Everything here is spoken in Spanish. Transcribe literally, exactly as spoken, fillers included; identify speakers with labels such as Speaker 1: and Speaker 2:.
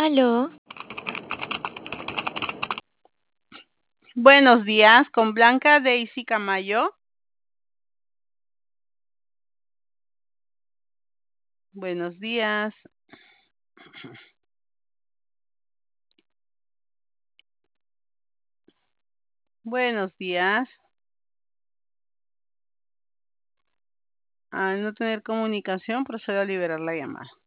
Speaker 1: Aló.
Speaker 2: Buenos días, con Blanca Daisy Camayo. Buenos días. Buenos días. Al no tener comunicación, procedo a liberar la llamada.